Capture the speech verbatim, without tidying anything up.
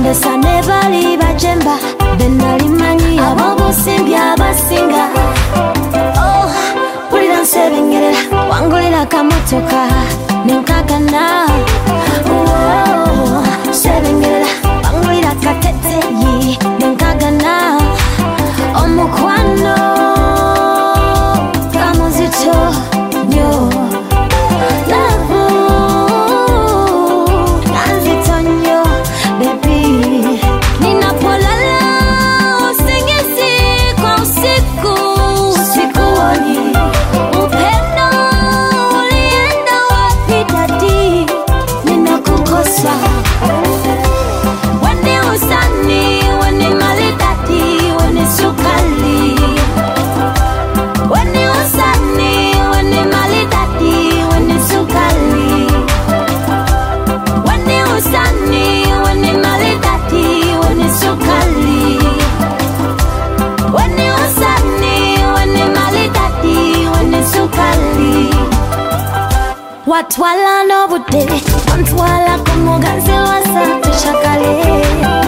Ndesa nebali bajemba benali manyi abobusimbi abasinga. Oh, pulira nsebengerera wangulira kamotoka nenkagana. Oh, sebengerera wangulira kateteyi nenkagana. Omukwano kamuzito nyo. Love kanzito nyo baby. Ninapolala usingizi kwa usiku, usiku wani upendo ulienda wapi dadi? Ninakukosa wende usani wende maridadi wende sukali. Wende usani wende maridadi wende sukali. Wende usani wende maridadi wende sukali. Wende usani wende maridadi wende sukali. Watwala no bude, wantwala kumuganzi wasa tushakale.